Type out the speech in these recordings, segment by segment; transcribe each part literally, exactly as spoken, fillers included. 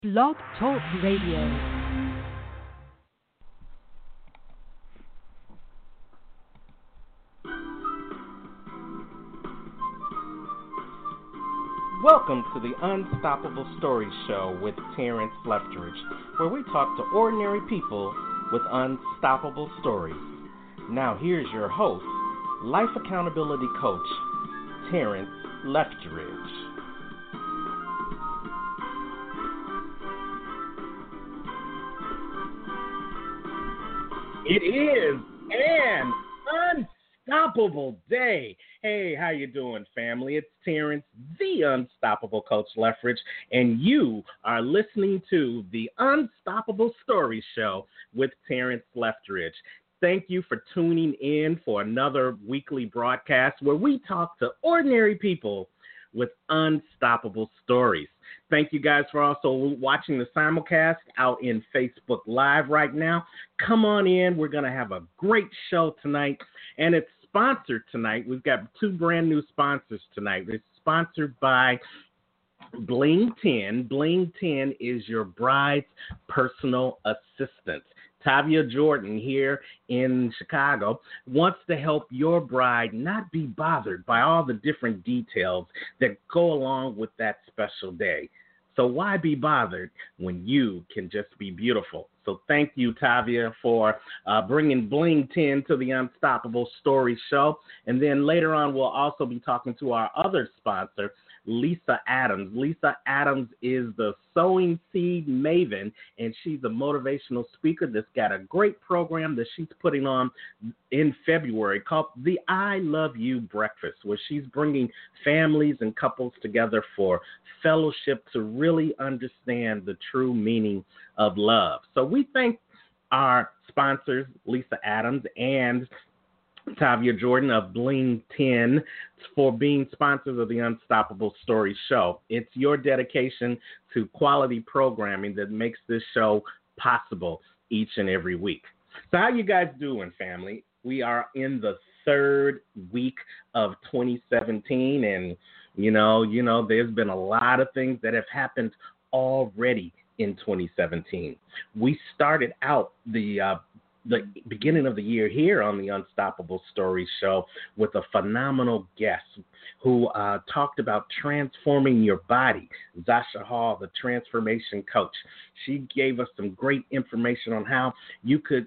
Blog Talk Radio. Welcome to the Unstoppable Stories Show with Terrence Lefteridge, where we talk to ordinary people with unstoppable stories. Now here's your host, life accountability coach, Terrence Lefteridge. It is an unstoppable day. Hey, how you doing, family? It's Terrence, the Unstoppable Coach Lefteridge, and you are listening to the Unstoppable Story Show with Terrence Lefteridge. Thank you for tuning in for another weekly broadcast where we talk to ordinary people with unstoppable stories. Thank you guys for also watching the simulcast out in Facebook Live right now. Come on in. We're going to have a great show tonight, and it's sponsored tonight. We've got two brand new sponsors tonight. It's sponsored by Bling ten. Bling ten is your bride's personal assistant. Tavia Jordan here in Chicago wants to help your bride not be bothered by all the different details that go along with that special day. So why be bothered when you can just be beautiful? So thank you, Tavia, for uh, bringing Bling ten to the Unstoppable Story Show. And then later on, we'll also be talking to our other sponsor, Lisa Adams. Lisa Adams is the sowing seed maven, and she's a motivational speaker that's got a great program that she's putting on in February called the I Love You Breakfast, where she's bringing families and couples together for fellowship to really understand the true meaning of love. So we thank our sponsors, Lisa Adams and Tavia Jordan of Bling ten, for being sponsors of the Unstoppable Story Show. It's your dedication to quality programming that makes this show possible each and every week. So how you guys doing, family? We are in the third week of twenty seventeen, and you know, you know, there's been a lot of things that have happened already in twenty seventeen. We started out the uh, the beginning of the year here on the Unstoppable Stories Show with a phenomenal guest who uh, talked about transforming your body, Zasha Hall, the transformation coach. She gave us some great information on how you could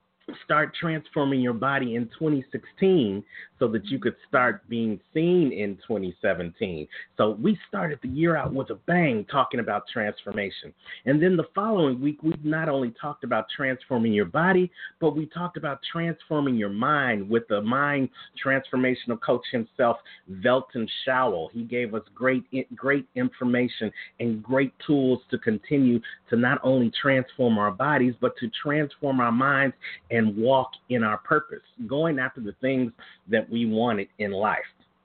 start transforming your body in twenty sixteen so that you could start being seen in twenty seventeen. So we started the year out with a bang talking about transformation. And then the following week, we not only talked about transforming your body, but we talked about transforming your mind with the mind transformational coach himself, Velton Showell. He gave us great, great information and great tools to continue to not only transform our bodies, but to transform our minds and walk in our purpose, going after the things that we wanted in life.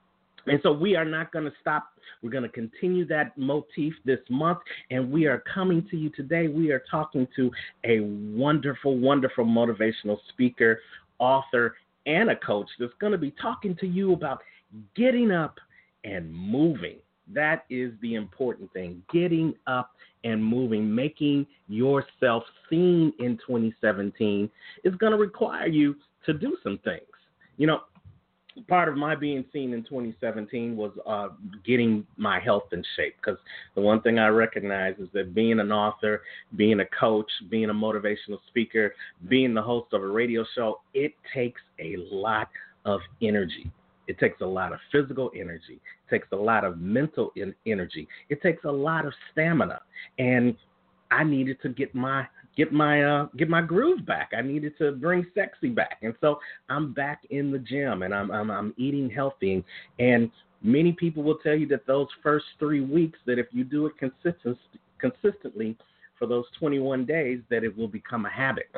And so we are not going to stop. We're going to continue that motif this month, and we are coming to you today. We are talking to a wonderful, wonderful motivational speaker, author, and a coach that's going to be talking to you about getting up and moving. That is the important thing, getting up and moving, making yourself seen in twenty seventeen is going to require you to do some things. You know, part of my being seen in twenty seventeen was uh, getting my health in shape, because the one thing I recognize is that being an author, being a coach, being a motivational speaker, being the host of a radio show, it takes a lot of energy. It takes a lot of physical energy. It takes a lot of mental in- energy. It takes a lot of stamina. And I needed to get my get my uh, get my groove back. I needed to bring sexy back. And so I'm back in the gym, and I'm I'm, I'm eating healthy. And many people will tell you that those first three weeks, that if you do it consistent, consistently for those twenty-one days, that it will become a habit.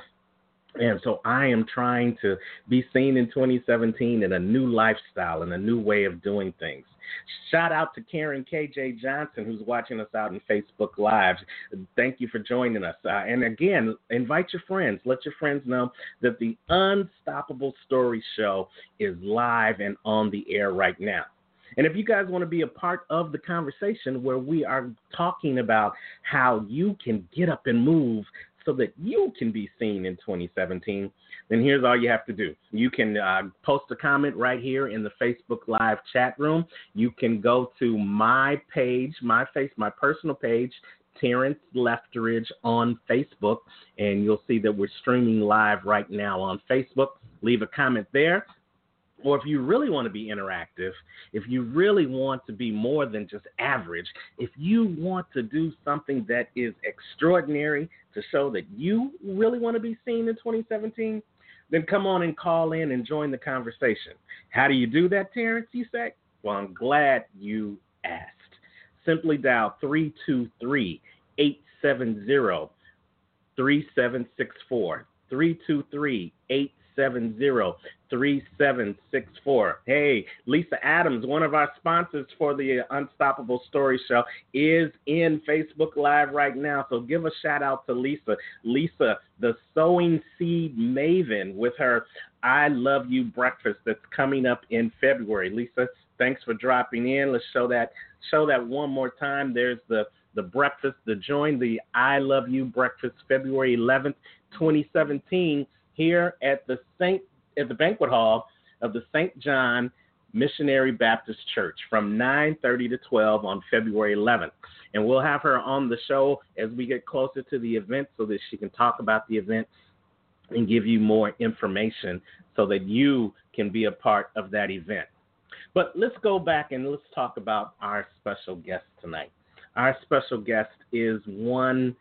And so I am trying to be seen in twenty seventeen in a new lifestyle and a new way of doing things. Shout out to Karen K J Johnson, who's watching us out in Facebook Live. Thank you for joining us. Uh, and again, invite your friends. Let your friends know that the Unstoppable Story Show is live and on the air right now. And if you guys want to be a part of the conversation where we are talking about how you can get up and move so that you can be seen in twenty seventeen, then here's all you have to do. You can uh, post a comment right here in the Facebook Live chat room. You can go to my page, my face, my personal page, Terrence Lefteridge on Facebook, and you'll see that we're streaming live right now on Facebook. Leave a comment there. Or if you really want to be interactive, if you really want to be more than just average, if you want to do something that is extraordinary to show that you really want to be seen in twenty seventeen, then come on and call in and join the conversation. How do you do that, Terrence, you say? Well, I'm glad you asked. Simply dial three two three, eight seven zero, three seven six four, three two three, eight seven zero, three seven six four. Hey, Lisa Adams, one of our sponsors for the Unstoppable Story Show, is in Facebook Live right now. So give a shout out to Lisa. Lisa, the sowing seed maven, with her I Love You breakfast that's coming up in February. Lisa, thanks for dropping in. Let's show that show that one more time. There's the the breakfast, the join the I Love You breakfast, February eleventh, twenty seventeen. Here at the Saint at the banquet hall of the Saint John Missionary Baptist Church from nine thirty to twelve on February eleventh. And we'll have her on the show as we get closer to the event so that she can talk about the event and give you more information so that you can be a part of that event. But let's go back and let's talk about our special guest tonight. Our special guest is one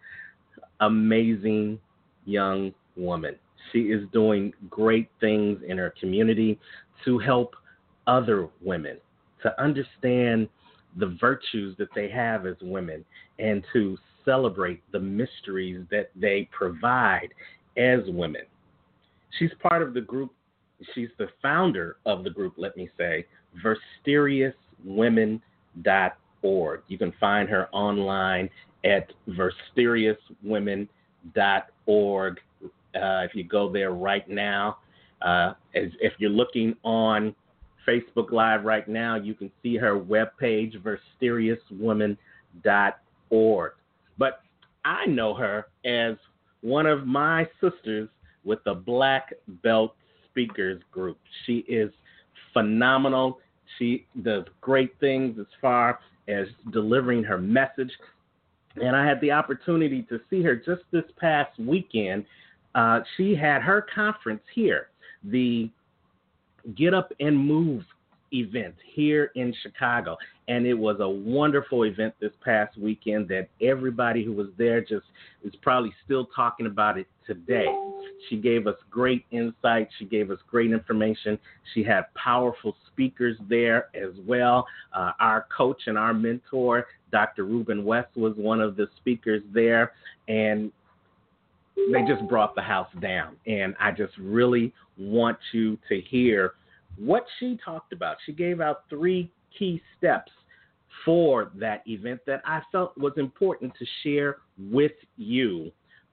amazing young woman. She is doing great things in her community to help other women to understand the virtues that they have as women and to celebrate the mysteries that they provide as women. She's part of the group. She's the founder of the group, let me say, versterious women dot org. You can find her online at versterious women dot org. Uh, if you go there right now, uh, as, if you're looking on Facebook Live right now, you can see her webpage, versterious women dot org. But I know her as one of my sisters with the Black Belt Speakers Group. She is phenomenal. She does great things as far as delivering her message. And I had the opportunity to see her just this past weekend. Uh, she had her conference here, the Get Up and Move event here in Chicago. And it was a wonderful event this past weekend that everybody who was there just is probably still talking about it today. She gave us great insight. She gave us great information. She had powerful speakers there as well. Uh, our coach and our mentor, Doctor Ruben West, was one of the speakers there. And they just brought the house down. And I just really want you to hear what she talked about. She gave out three key steps for that event that I felt was important to share with you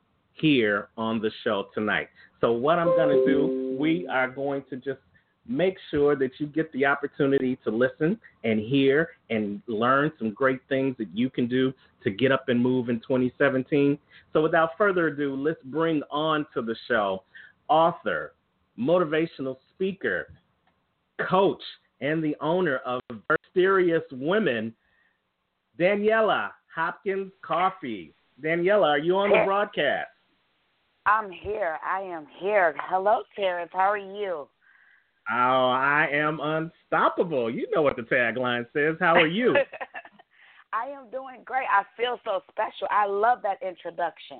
here on the show tonight. So what I'm going to do, we are going to just make sure that you get the opportunity to listen and hear and learn some great things that you can do to get up and move in twenty seventeen. So without further ado, let's bring on to the show author, motivational speaker, coach, and the owner of Versterious Women, Daniela Hopkins Coffee. Daniela, are you on the broadcast? I'm here. I am here. Hello, Terrence. How are you? Oh, I am unstoppable. You know what the tagline says. How are you? I am doing great. I feel so special. I love that introduction.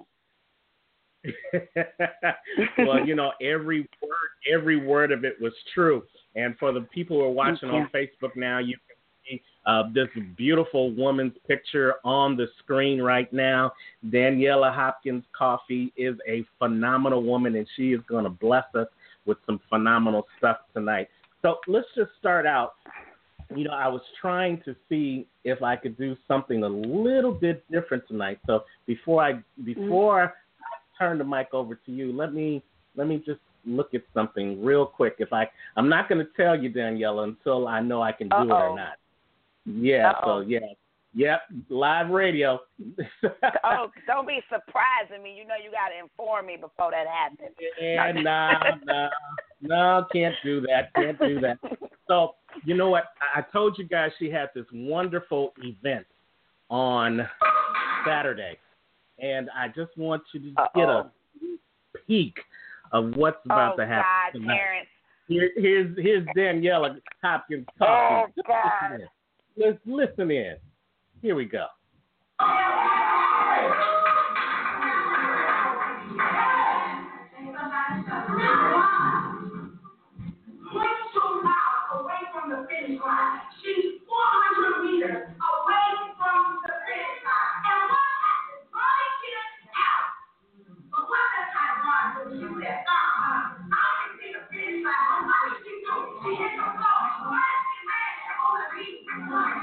Well, you know, every word, every word of it was true. And for the people who are watching on Facebook now, you can see uh, this beautiful woman's picture on the screen right now. Daniela Hopkins Coffee is a phenomenal woman, and she is going to bless us with some phenomenal stuff tonight. So let's just start out. You know, I was trying to see if I could do something a little bit different tonight. So before I before mm-hmm. I turn the mic over to you, let me let me just look at something real quick. If I I'm not going to tell you, Daniela, until I know I can do Uh-oh. it or not. Yeah, Uh-oh. so yeah. Yep, live radio. Oh, don't be surprising me. You know you got to inform me before that happens. Yeah, nah, nah, no, can't do that. Can't do that. So, you know what? I I told you guys she had this wonderful event on Saturday, and I just want you to Uh-oh. get a peek of what's about oh, to happen God, tonight. Terrence. Here, here's here's Daniela Hopkins Oh, talking. God. Listen in. Let's listen in. Here we go. Away from the finish line. She's four hundred meters away from the finish line. And what happened? Molly gets out. But what does I run when she said, uh-uh, I can see the finish line. What did she do? She hit the floor. Why did she land on the beat? She ran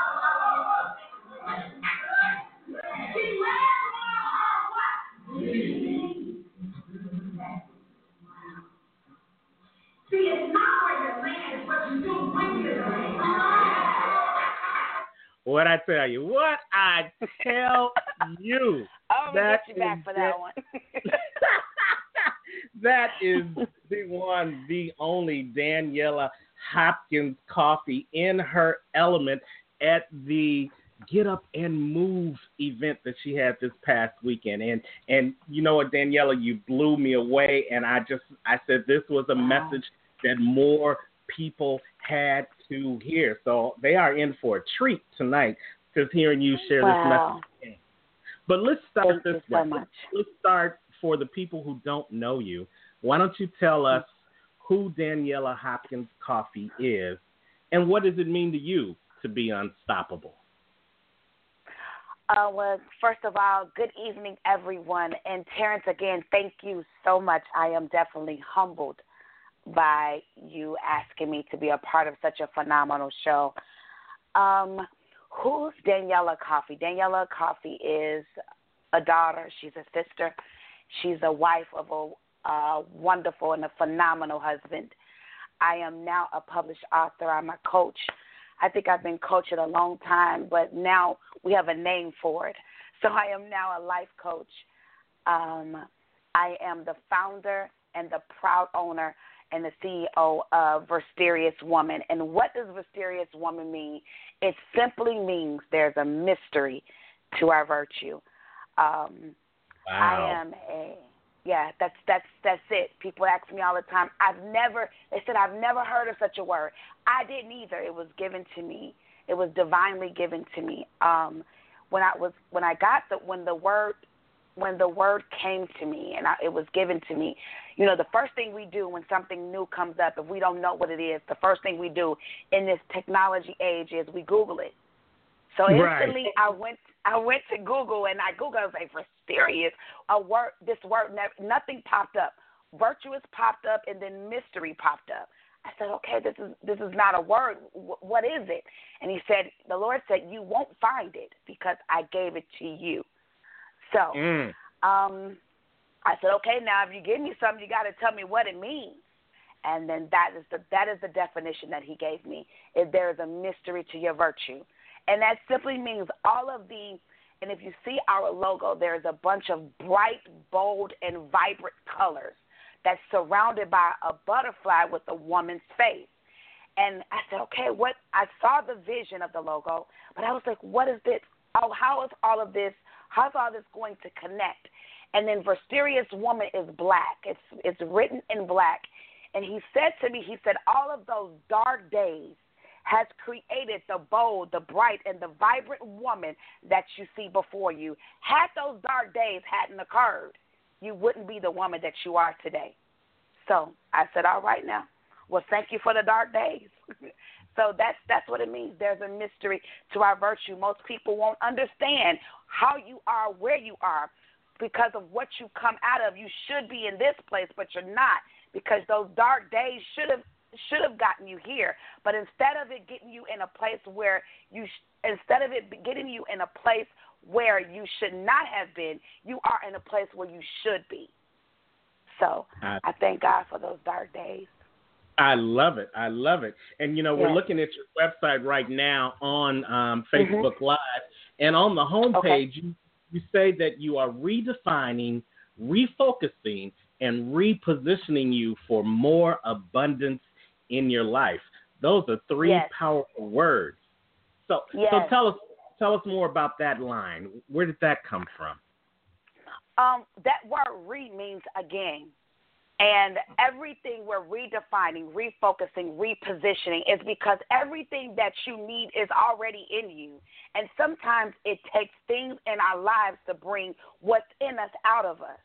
on her what? See, it's not where you land, it's what you do when you land. What I tell you, what I tell you. I'm going to That get you back is for that it. one. That is the one, the only Daniela Hopkins Coffee in her element at the Get Up and Move event that she had this past weekend. And and you know what, Daniela, you blew me away. And I just I said this was a Wow. message that more people had to hear. So they are in for a treat tonight just hearing you share Wow. this message. But let's start Thank this you so way. much. Let's start for the people who don't know you. Why don't you tell us who Daniela Hopkins Coffee is and what does it mean to you to be unstoppable? Uh, well, first of all, good evening, everyone. And Terrence, again, thank you so much. I am definitely humbled by you asking me to be a part of such a phenomenal show. Um, who's Daniela Coffee? Daniela Coffee is a daughter. She's a sister. She's a wife of a uh, wonderful and a phenomenal husband. I am now a published author. I'm a coach. I think I've been coaching a long time, but now we have a name for it. So I am now a life coach. Um, I am the founder and the proud owner and the C E O of Versterious Woman. And what does Versterious Woman mean? It simply means there's a mystery to our virtue. Um, Wow. I am a yeah. That's that's that's it. People ask me all the time. I've never. They said I've never heard of such a word. I didn't either. It was given to me. It was divinely given to me. Um, when I was when I got the when the word when the word came to me and I, it was given to me. You know, the first thing we do when something new comes up, if we don't know what it is, the first thing we do in this technology age is we Google it. So instantly, Right. I went. I went to Google and I Googled. I was like, "Mysterious." A word. This word. Never, nothing popped up. Virtuous popped up, and then mystery popped up. I said, "Okay, this is this is not a word. W- what is it?" And he said, "The Lord said you won't find it because I gave it to you." So, Mm. um, I said, "Okay, now if you give me something, you got to tell me what it means." And then that is the that is the definition that he gave me. If there is a mystery to your virtue. And that simply means all of the, and if you see our logo, there's a bunch of bright, bold, and vibrant colors that's surrounded by a butterfly with a woman's face. And I said, okay, what? I saw the vision of the logo, but I was like, what is this? Oh, how is all of this, how's all this going to connect? And then Versterious Woman is black. It's, it's written in black. And he said to me, he said, all of those dark days has created the bold, the bright, and the vibrant woman that you see before you. Had those dark days hadn't occurred, you wouldn't be the woman that you are today. So I said, all right now. Well, thank you for the dark days. So that's that's what it means. There's a mystery to our virtue. Most people won't understand how you are, where you are, because of what you come out of. You should be in this place, but you're not, because those dark days should have should have gotten you here, but instead of it getting you in a place where you, sh- instead of it getting you in a place where you should not have been, you are in a place where you should be. So I, I thank God for those dark days. I love it. I love it. And, you know, we're yes. looking at your website right now on um, Facebook mm-hmm. Live. And on the homepage, okay. you, you say that you are redefining, refocusing, and repositioning you for more abundance in your life. Those are three yes. powerful words. So, yes. so tell us, tell us more about that line. Where did that come from? Um, that word "re" means again. And everything we're redefining, refocusing, repositioning is because everything that you need is already in you. And sometimes it takes things in our lives to bring what's in us out of us.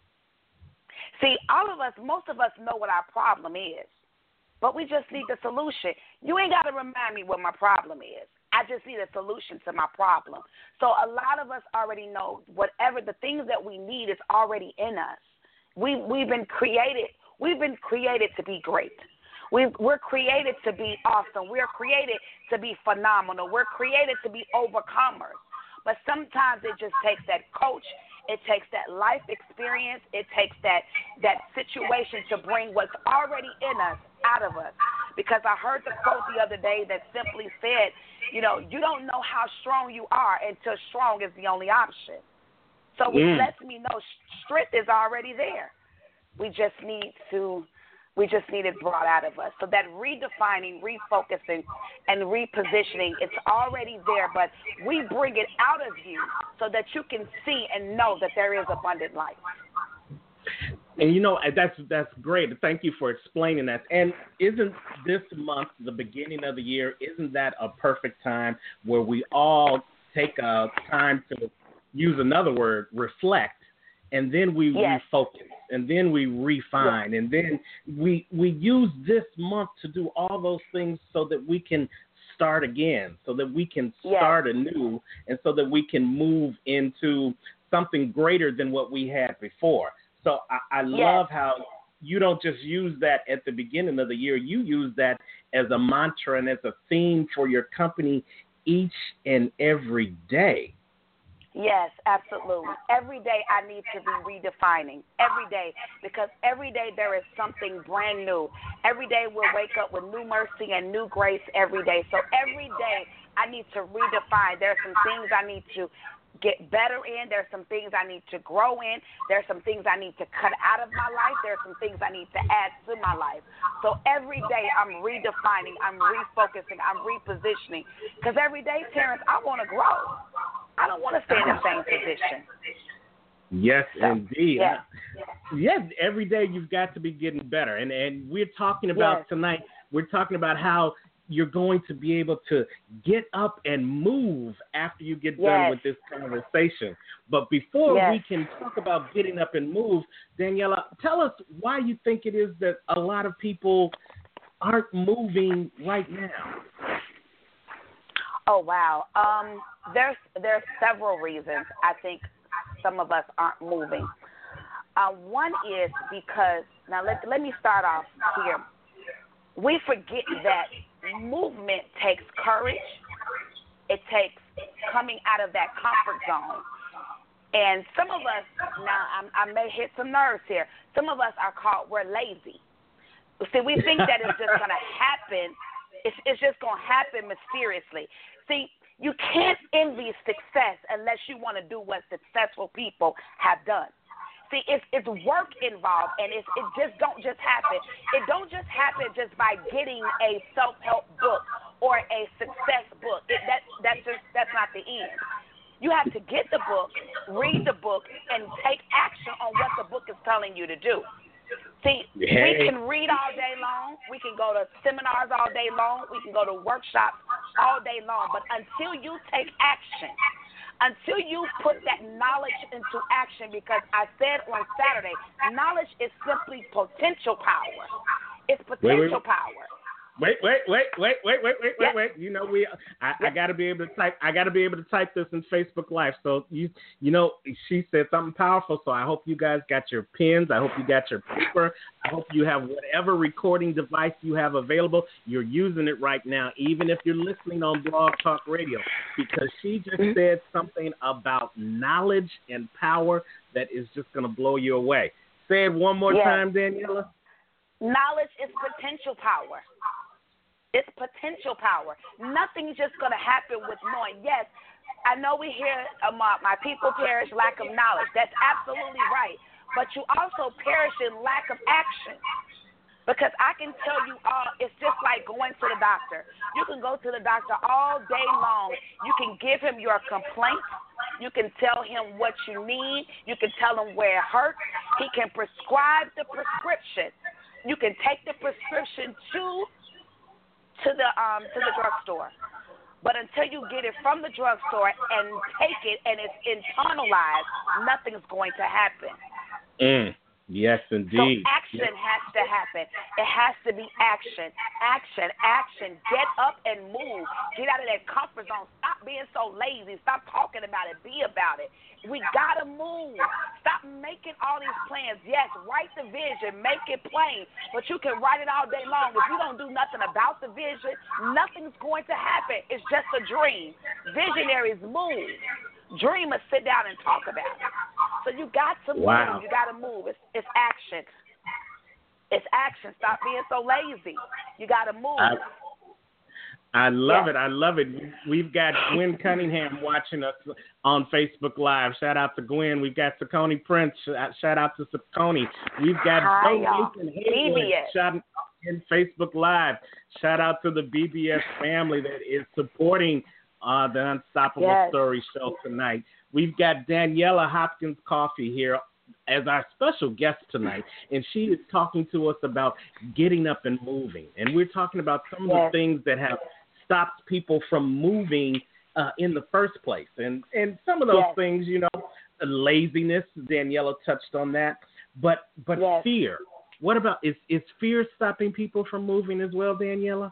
See, all of us, most of us know what our problem is, but we just need the solution. You ain't got to remind me what my problem is. I just need a solution to my problem. So a lot of us already know whatever the things that we need is already in us. We, we've been created. We've been created to be great. We've, we're created to be awesome. We're created to be phenomenal. We're created to be overcomers. But sometimes it just takes that coach. It takes that life experience. It takes that that situation to bring what's already in us out of us. Because I heard the quote the other day that simply said, you know, you don't know how strong you are until strong is the only option. So it mm. lets me know strength is already there. We just need to, we just need it brought out of us. So that redefining, refocusing, and repositioning, it's already there, but we bring it out of you so that you can see and know that there is abundant life. And, you know, that's that's great. Thank you for explaining that. And isn't this month, the beginning of the year, isn't that a perfect time where we all take a time to use another word, reflect, and then we yes. refocus, and then we refine, yes. and then we we use this month to do all those things so that we can start again, so that we can start yes. anew, and so that we can move into something greater than what we had before. So I, I yes. love how you don't just use that at the beginning of the year. You use that as a mantra and as a theme for your company each and every day. Yes, absolutely. Every day I need to be redefining. Every day. Because every day there is something brand new. Every day we'll wake up with new mercy and new grace every day. So every day I need to redefine. There are some things I need to get better in. There's some things I need to grow in. There's some things I need to cut out of my life. There's some things I need to add to my life. So every day I'm redefining, I'm refocusing, I'm repositioning. Because every day, Terrence, I want to grow. I don't want to stay in the same position. Yes, so, indeed. Yeah. Yes, every day you've got to be getting better. And and we're talking about yes. tonight, we're talking about how you're going to be able to get up and move after you get yes. done with this conversation. But before yes. we can talk about getting up and move, Daniela, tell us why you think it is that a lot of people aren't moving right now. Oh, wow. Um, there's there's several reasons I think some of us aren't moving. Uh, one is because, now let, let me start off here. We forget that movement takes courage. It takes coming out of that comfort zone. And some of us, now I'm, I may hit some nerves here, some of us are called, we're lazy. See, we think that it's just going to happen. It's, it's just going to happen mysteriously. See, you can't envy success unless you want to do what successful people have done. See, it's, it's work involved, and it's, it just don't just happen. It don't just happen just by getting a self-help book or a success book. It, that, that's, just, that's not the end. You have to get the book, read the book, and take action on what the book is telling you to do. See, hey. we can read all day long. We can go to seminars all day long. We can go to workshops all day long. But until you take action, until you put that knowledge into action, because I said on Saturday, knowledge is simply potential power. It's potential wait, wait. power. Wait, wait, wait, wait, wait, wait, wait, Yes. wait, wait. You know, we I, Yes. I gotta be able to type I gotta be able to type this in Facebook Live. So you you know, she said something powerful, so I hope you guys got your pens, I hope you got your paper, I hope you have whatever recording device you have available. You're using it right now, even if you're listening on Blog Talk Radio, because she just Mm-hmm. said something about knowledge and power that is just gonna blow you away. Say it one more Yes. time, Daniela. Knowledge is potential power. It's potential power. Nothing's just going to happen with knowing. Yes, I know we hear uh, my, my people perish lack of knowledge. That's absolutely right. But you also perish in lack of action. Because I can tell you all, it's just like going to the doctor. You can go to the doctor all day long. You can give him your complaint. You can tell him what you need. You can tell him where it hurts. He can prescribe the prescription. You can take the prescription to to the um to the drugstore. But until you get it from the drugstore and take it and it's internalized, nothing's going to happen. Mm. Yes, indeed. So action yes. has to happen. It has to be action, action, action. Get up and move. Get out of that comfort zone. Stop being so lazy. Stop talking about it. Be about it. We got to move. Stop making all these plans. Yes, write the vision. Make it plain. But you can write it all day long. If you don't do nothing about the vision, nothing's going to happen. It's just a dream. Visionaries move. Dreamers sit down and talk about it. So you got to move. Wow. You got to move. It's, it's action. It's action. Stop being so lazy. You got to move. I, I love yes. it. I love it. We've got Gwen Cunningham watching us on Facebook Live. Shout out to Gwen. We've got Saccone Prince. Shout out to Saccone. We've got Hi, Joe y'all. Nathan Haywood. Shout out in Facebook Live. Shout out to the B B S family that is supporting Uh, the Unstoppable yes. Story show tonight. We've got Daniela Hopkins Coffee here as our special guest tonight, and she is talking to us about getting up and moving. And we're talking about some of yes. the things that have stopped people from moving uh, in the first place. And, and some of those yes. things, you know, laziness, Daniela touched on that, but but yes. fear. What about, is, is fear stopping people from moving as well, Daniela?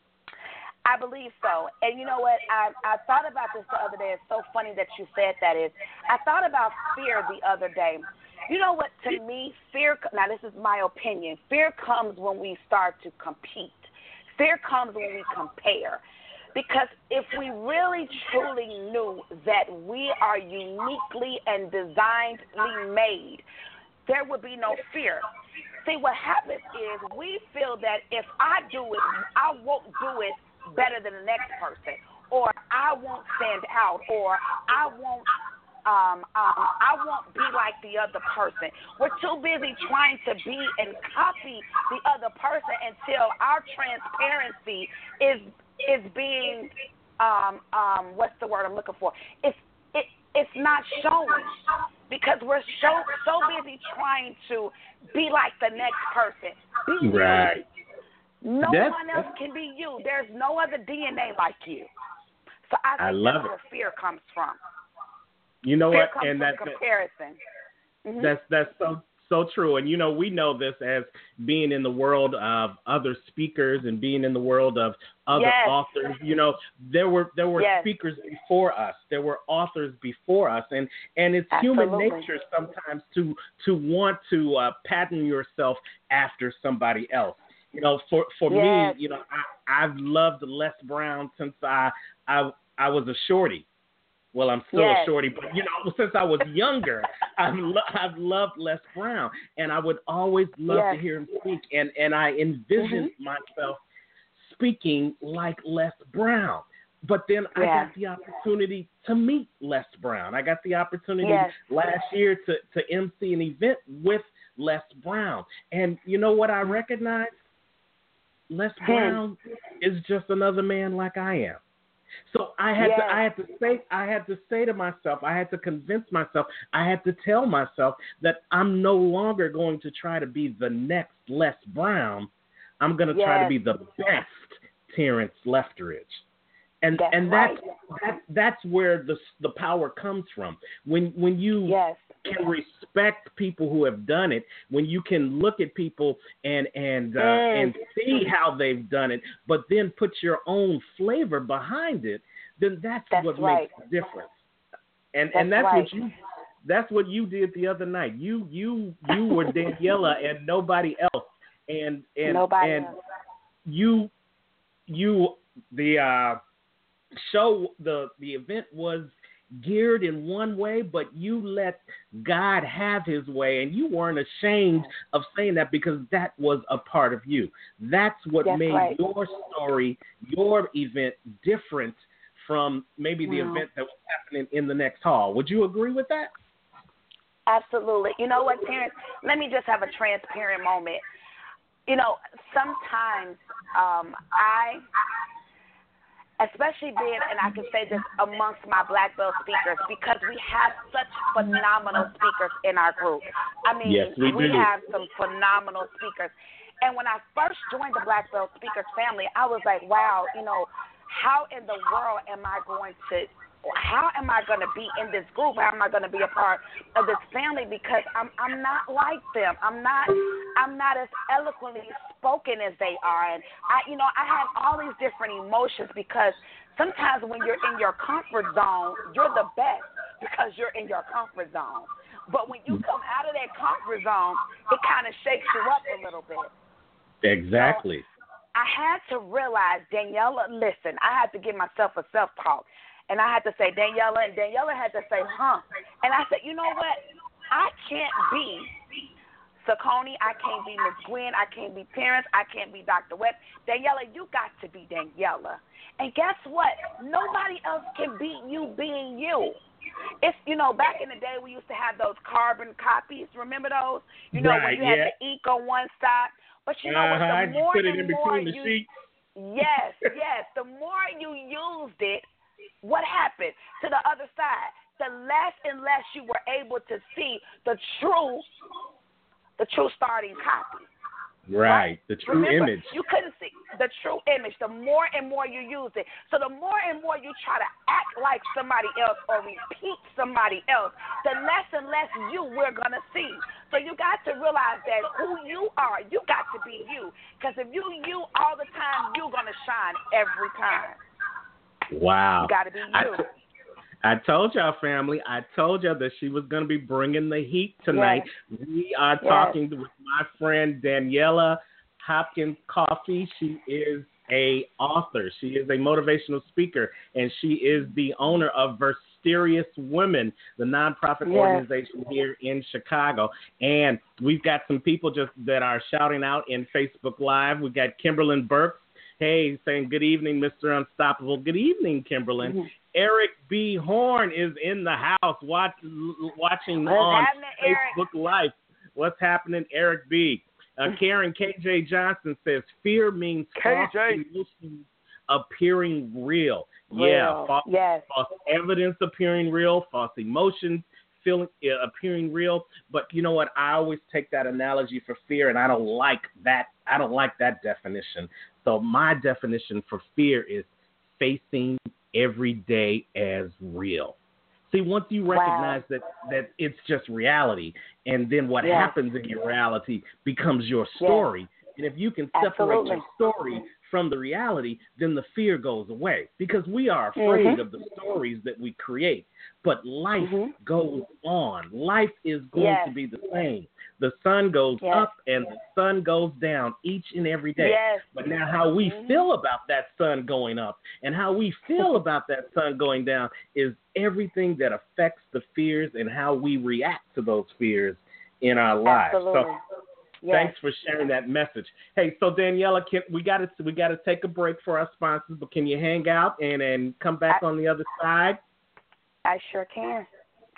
I believe so. And you know what? I, I thought about this the other day. It's so funny that you said that is. I thought about fear the other day. You know what? To me, fear, now this is my opinion, fear comes when we start to compete. Fear comes when we compare. Because if we really truly knew that we are uniquely and designedly made, there would be no fear. See, what happens is we feel that if I do it, I won't do it better than the next person, or I won't stand out, or I won't um, um, I won't be like the other person. We're too busy trying to be and copy the other person until our transparency is is being um, um, what's the word I'm looking for? It's it it's not showing because we're so so busy trying to be like the next person. Be right. You. No that's, one else can be you. There's no other D N A like you. So I think I love that's it. where fear comes from. You know fear what? Comes and from that's comparison. Mm-hmm. That's that's so so true. And you know, we know this as being in the world of other speakers and being in the world of other yes. authors. You know, there were there were yes. speakers before us. There were authors before us, and and it's Absolutely. human nature sometimes to to want to uh, pattern yourself after somebody else. You know, for for yes. me, you know, I, I've loved Les Brown since I I I was a shorty. Well, I'm still yes. a shorty, but you know, since I was younger, I've lo- I've loved Les Brown, and I would always love yes. to hear him speak, and and I envisioned mm-hmm. myself speaking like Les Brown. But then yeah. I got the opportunity to meet Les Brown. I got the opportunity yes. last year to to M C an event with Les Brown, and you know what I recognized? Les Brown is just another man like I am. So I had yes. to I had to say I had to say to myself, I had to convince myself, I had to tell myself that I'm no longer going to try to be the next Les Brown. I'm going to yes. try to be the best Terrence Lefteridge. And that's and right. that's that, that's where the the power comes from. When when you yes. can respect people who have done it, when you can look at people and and uh, mm. and see how they've done it, but then put your own flavor behind it, then that's, that's what right. makes the difference. And that's and that's right. what you that's what you did the other night. You you you were Daniela and nobody else. And and nobody and else. you you the uh, show the the event was geared in one way, but you let God have his way, and you weren't ashamed of saying that because that was a part of you. That's what That's made right. your story, your event different from maybe the Wow. event that was happening in the next hall. Would you agree with that? Absolutely. You know what, Terrence? Let me just have a transparent moment. You know, sometimes um, I, especially being, and I can say this amongst my black belt speakers, because we have such phenomenal speakers in our group. I mean, Yes, we do. have some phenomenal speakers. And when I first joined the black belt speakers family, I was like, wow, you know, how in the world am I going to How am I going to be in this group? How am I going to be a part of this family? Because I'm I'm not like them. I'm not I'm not as eloquently spoken as they are. And I you know I have all these different emotions because sometimes when you're in your comfort zone, you're the best because you're in your comfort zone. But when you come out of that comfort zone, it kind of shakes you up a little bit. Exactly. So I had to realize, Daniela, listen, I had to give myself a self-talk. And I had to say Daniela, and Daniela had to say, huh. And I said, you know what? I can't be Saucony. I can't be Miss Gwen. I can't be Terrence. I can't be Doctor Webb. Daniela, you got to be Daniela. And guess what? Nobody else can beat you being you. It's, you know, back in the day we used to have those carbon copies. Remember those? You know, Right, when you had yeah. the ink on one side. But you know what? Uh-huh. The more Put it in and more between the you, sheets. yes, yes. The more you used it, what happened to the other side? The less and less you were able to see the true, the true starting copy. Right, the true Remember, image. You couldn't see the true image. The more and more you use it, so the more and more you try to act like somebody else or repeat somebody else, the less and less you we're gonna see. So you got to realize that who you are, you got to be you. Because if you you all the time, you're gonna shine every time. Wow. You got to be you. I, t- I told y'all, family, I told y'all that she was going to be bringing the heat tonight. Yes. We are Yes. talking with my friend Daniela Hopkins Coffey. She is a author. She is a motivational speaker, and she is the owner of Versterious Women, the nonprofit Yes. organization here in Chicago. And we've got some people just that are shouting out in Facebook Live. We've got Kimberlyn Burks. Hey, saying good evening, Mister Unstoppable. Good evening, Kimberlyn. Mm-hmm. Eric B. Horn is in the house watch, watching What's on happening, Facebook Live. What's happening, Eric B.? Uh, Karen K J. Johnson says, fear means false K J. emotions appearing real. Real. Yeah, false, Yes. false evidence appearing real, false emotions feeling uh, appearing real. But you know what? I always take that analogy for fear, and I don't like that. I don't like that definition. So my definition for fear is facing every day as real. See, once you recognize Wow. that, that it's just reality, and then what Yes. happens in your reality becomes your story. Yes. And if you can separate Absolutely. your story from the reality, then the fear goes away, because we are afraid Mm-hmm. of the stories that we create. But life Mm-hmm. goes on. Life is going Yes. to be the same. The sun goes Yes. up and the sun goes down each and every day. Yes. But now how we Mm-hmm. feel about that sun going up and how we feel about that sun going down is everything that affects the fears and how we react to those fears in our lives. Absolutely. So Yes. thanks for sharing that message. Hey, so Daniela, can, we got to we got to take a break for our sponsors, but can you hang out and, and come back I, on the other side? I sure can.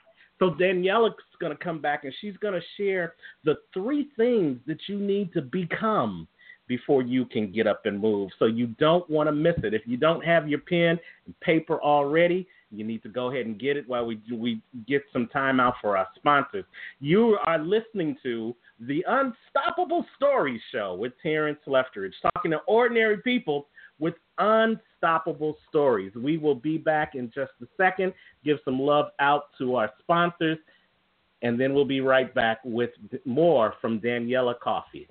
So Daniela's going to come back, and she's going to share the three things that you need to become before you can get up and move. So you don't want to miss it. If you don't have your pen and paper already, you need to go ahead and get it while we we get some time out for our sponsors. You are listening to the Unstoppable Stories Show with Terrence Lefteridge, talking to ordinary people with unstoppable stories. We will be back in just a second. Give some love out to our sponsors, and then we'll be right back with more from Daniela Coffey.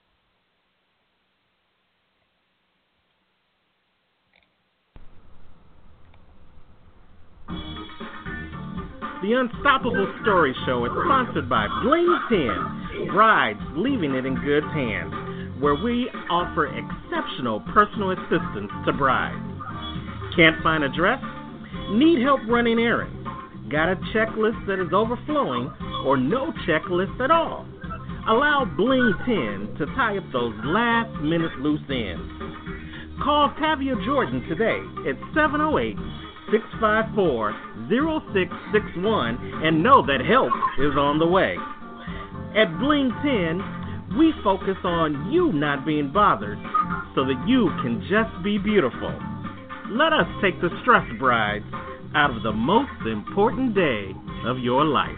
The Unstoppable Story Show is sponsored by Bling ten, Brides Leaving It in Good Hands, where we offer exceptional personal assistance to brides. Can't find a dress? Need help running errands? Got a checklist that is overflowing or no checklist at all? Allow Bling ten to tie up those last-minute loose ends. Call Tavia Jordan today at seven oh eight, six five four, oh six six one and know that help is on the way. At Bling ten, we focus on you not being bothered so that you can just be beautiful. Let us take the stress brides out of the most important day of your life.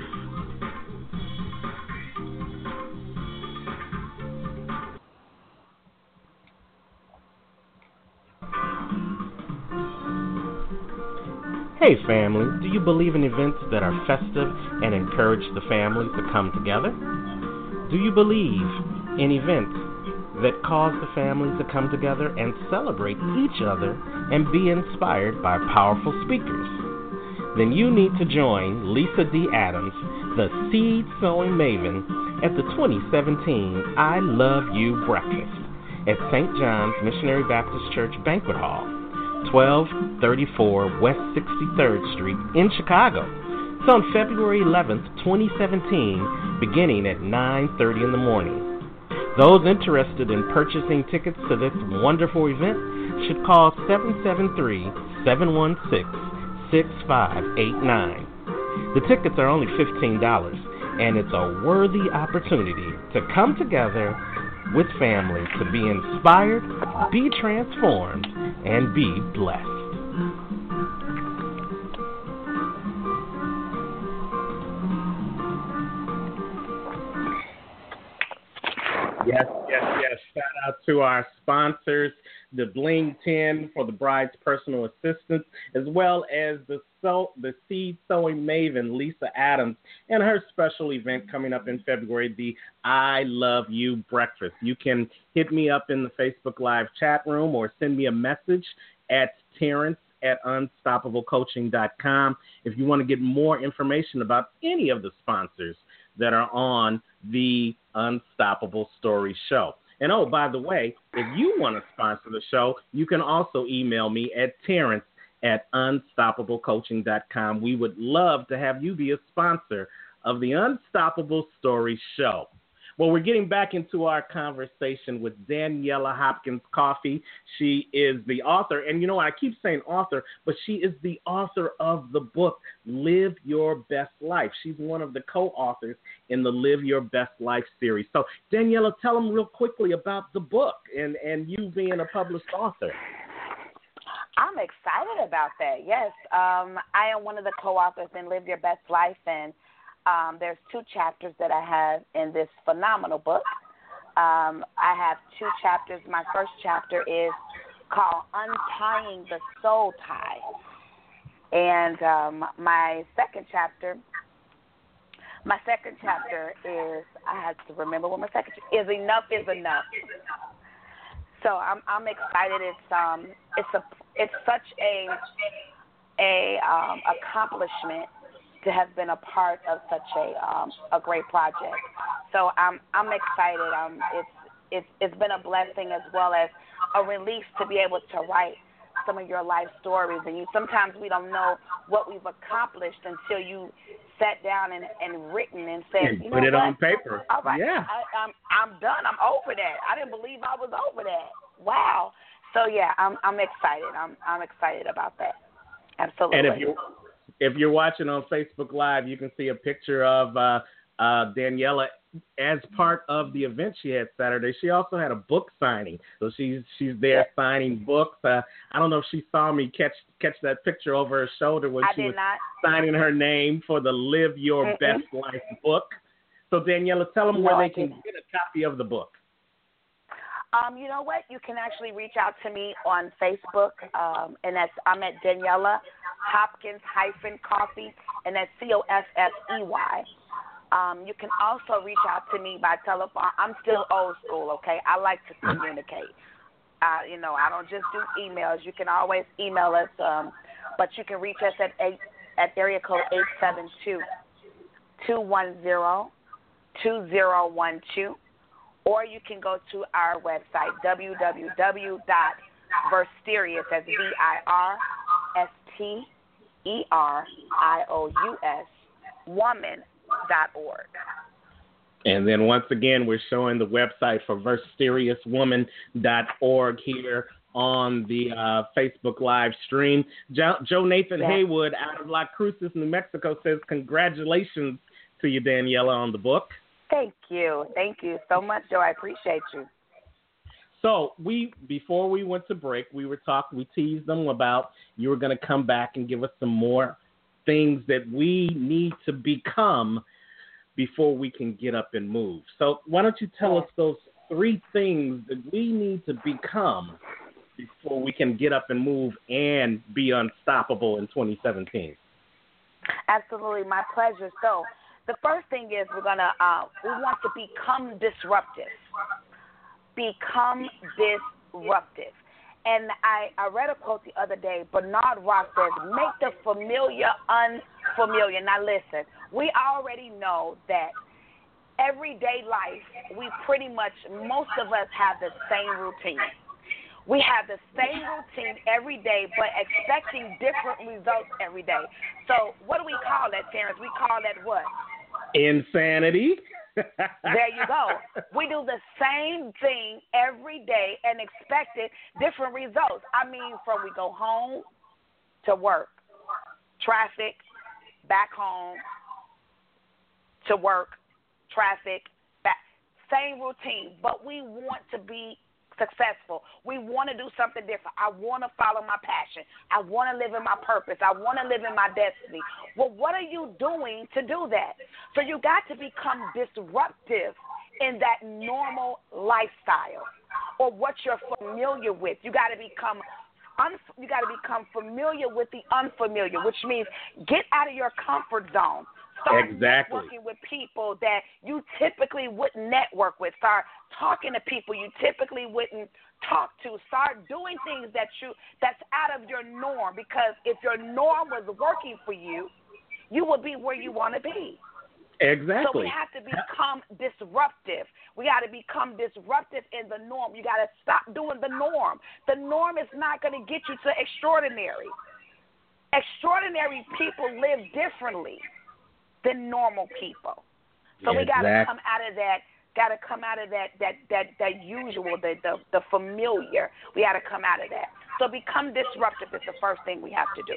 Hey family, do you believe in events that are festive and encourage the family to come together? Do you believe in events that cause the family to come together and celebrate each other and be inspired by powerful speakers? Then you need to join Lisa D. Adams, the seed sowing maven, at the twenty seventeen I Love You Breakfast at Saint John's Missionary Baptist Church Banquet Hall, twelve thirty-four West sixty-third Street in Chicago. It's on February eleventh, twenty seventeen, beginning at nine thirty in the morning. Those interested in purchasing tickets to this wonderful event should call seven seven three, seven one six, six five eight nine. The tickets are only fifteen dollars, and it's a worthy opportunity to come together with family to be inspired, be transformed, and be blessed. Yes, yes, yes. Shout out to our sponsors, the Bling ten for the bride's personal assistant, as well as the so, the seed sowing maven, Lisa Adams, and her special event coming up in February, the I Love You Breakfast. You can hit me up in the Facebook Live chat room or send me a message at Terrence at unstoppable coaching dot com if you want to get more information about any of the sponsors that are on the Unstoppable Story Show. And oh, by the way, if you want to sponsor the show, you can also email me at Terrence at unstoppable coaching dot com. We would love to have you be a sponsor of the Unstoppable Story Show. Well, we're getting back into our conversation with Daniela Hopkins Coffey. She is the author, and you know, I keep saying author, but she is the author of the book, Live Your Best Life. She's one of the co-authors in the Live Your Best Life series. So, Daniela, tell them real quickly about the book and, and you being a published author. I'm excited about that, yes. Um, I am one of the co-authors in Live Your Best Life, and Um, there's two chapters that I have in this phenomenal book. Um, I have two chapters. My first chapter is called Untying the Soul Tie. And um, my second chapter, my second chapter is, I have to remember what my second is, Enough is Enough. So I'm I'm excited. It's um it's a it's such a a um, accomplishment to have been a part of such a um, a great project. So I'm I'm excited. Um, it's it's it's been a blessing as well as a release to be able to write some of your life stories. And you sometimes we don't know what we've accomplished until you sat down and, and written and said, and you put know it what? on paper. All right, yeah, I, I'm I'm done. I'm over that. I didn't believe I was over that. Wow. So yeah, I'm I'm excited. I'm I'm excited about that. Absolutely. And if you If you're watching on Facebook Live, you can see a picture of uh, uh, Daniela as part of the event she had Saturday. She also had a book signing, so she's she's there signing books. Uh, I don't know if she saw me catch catch that picture over her shoulder when I she did was not. signing her name for the Live Your Mm-mm. Best Life book. So Daniela, tell them No, where I they can didn't. get a copy of the book. Um, you know what? You can actually reach out to me on Facebook, um, and that's I'm at Daniela Hopkins hyphen Coffey, and that's C O F F E Y. Um, you can also reach out to me by telephone. I'm still old school, okay? I like to communicate. Uh, you know, I don't just do emails. You can always email us, um, but you can reach us at eight, at area code eight seven two, two one zero, two zero one two. Or you can go to our website, w w w dot versterious, that's V I R S T E R I O U S, woman dot org. And then once again, we're showing the website for verserious woman dot org here on the uh, Facebook live stream. Jo, Joe Nathan yeah. Haywood out of La Cruces, New Mexico says, congratulations to you, Daniela, on the book. Thank you. Thank you so much, Joe. I appreciate you. So we, before we went to break, we were talking, we teased them about you were going to come back and give us some more things that we need to become before we can get up and move. So why don't you tell us those three things that we need to become before we can get up and move and be unstoppable in twenty seventeen? Absolutely, my pleasure. So the first thing is we're gonna uh, we want to become disruptive. Become disruptive. And I, I read a quote the other day. Bernard Ross says, make the familiar unfamiliar. Now listen, we already know that everyday life, we pretty much, most of us have the same routine. We have the same routine every day, but expecting different results every day. So what do we call that, Terrence? We call that what? Insanity. There you go. We do the same thing every day and expected different results. I mean, from we go home to work, traffic, back home to work, traffic, back. Same routine, but we want to be successful. We want to do something different. I want to follow my passion. I want to live in my purpose. I want to live in my destiny. Well, what are you doing to do that? So you got to become disruptive in that normal lifestyle or what you're familiar with. You got to become un- you got to become familiar with the unfamiliar, which means get out of your comfort zone. Start exactly. networking with people that you typically wouldn't network with. Start talking to people you typically wouldn't talk to. Start doing things that you that's out of your norm, because if your norm was working for you, you would be where you want to be. Exactly. So we have to become disruptive. We got to become disruptive in the norm. You got to stop doing the norm. The norm is not going to get you to extraordinary. Extraordinary people live differently than normal people. So yeah, we got to exactly. come out of that, got to come out of that, that, that, that usual, the, the, the familiar. We got to come out of that. So become disruptive is the first thing we have to do.